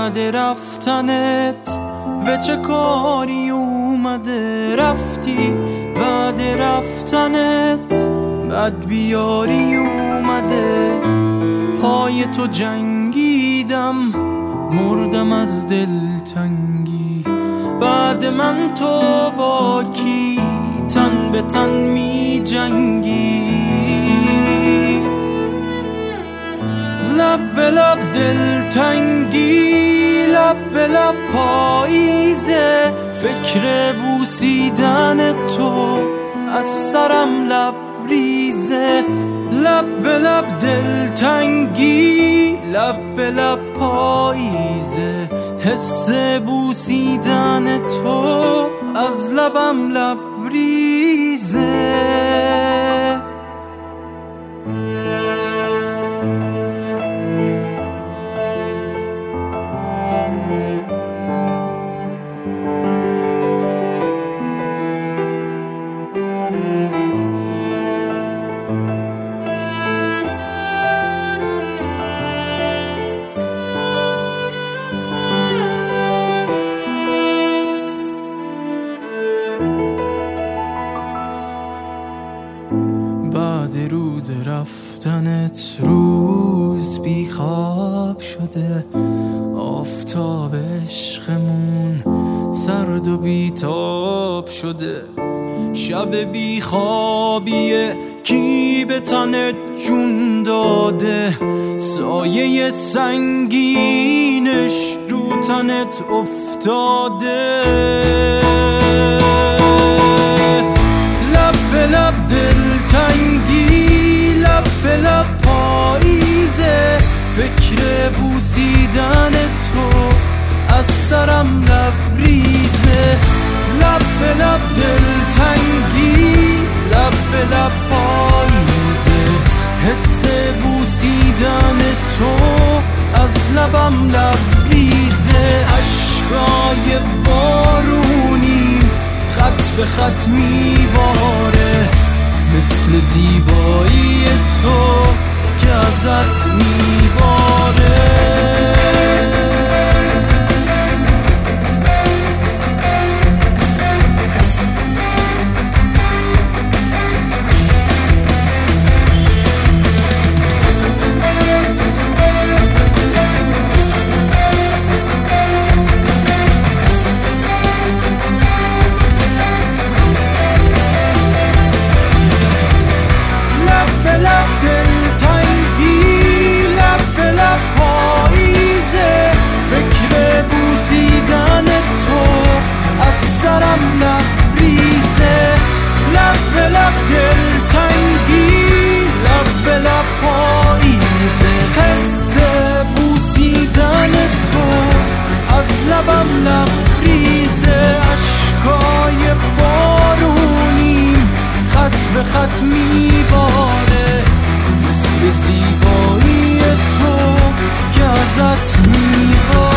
بعد رفتنت به چه کاری اومده؟ رفتی بعد رفتنت بد بیاری اومده. پای تو جنگیدم مردم از دلتنگی. بعد من تو با کی تن به تن می جنگی؟ لب به لب دلتنگی، لب به لب پاییزه. فکر بوسیدن تو از سرم لبریزه. لب به لب دلتنگی، لب به لب پاییزه. حس بوسیدن تو از لبم لبریزه. بعد روز رفتنت روز بی خواب شده. آفتاب عشقمون سرد و بی تاب شده. شب بی خوابیه کی به تنت جون داده؟ سایه سنگینش رو تنت افتاده. لب به لب دلتنگی، لب به لب پاییزه. فکر بوسیدن تو از سرم لبریزه. لب به لب دلتنگی، لب به لب پاییزه. حس بوسیدن تو از لبم لبریزه. اشکای بارونی خط به خط میباره، مثل زیبایی تو که ازت میباره. لبم لبریزه. اشکای بارونی خط به خط میباره، مثل زیبایی تو که ازت میباره.